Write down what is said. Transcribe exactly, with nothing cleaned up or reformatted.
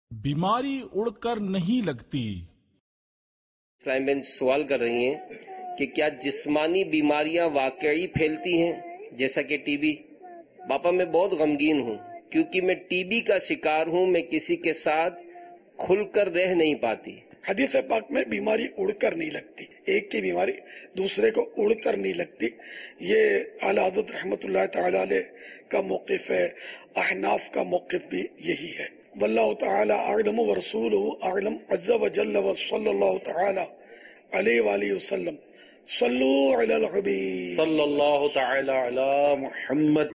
बीमारी उड़कर नहीं लगती। इस्लाम बहन सवाल कर रही हैं कि क्या जिस्मानी बीमारियां वाकई फैलती हैं, जैसा कि टीबी। पापा मैं बहुत गमगीन हूं क्योंकि मैं टीबी का शिकार हूं। मैं किसी के साथ खुलकर रह नहीं पाती। हदीस पाक में बीमारी उड़कर नहीं लगती, एक की बीमारी दूसरे को उड़कर नहीं लगती। ये आला हज़रत रहमतुल्लाह तआला अलैह का मौक़िफ़ है, अहनाफ का मौक़िफ़ भी यही है। वल्लाहु तआला अअलम व रसूलुहु अअलम अज़्ज़ा व जल्ल व सल्लल्लाहु तआला अलैहि व आलिहि वसल्लम। सल्लू अलल हबीब सल्लल्लाहु तआला अला मुहम्मद।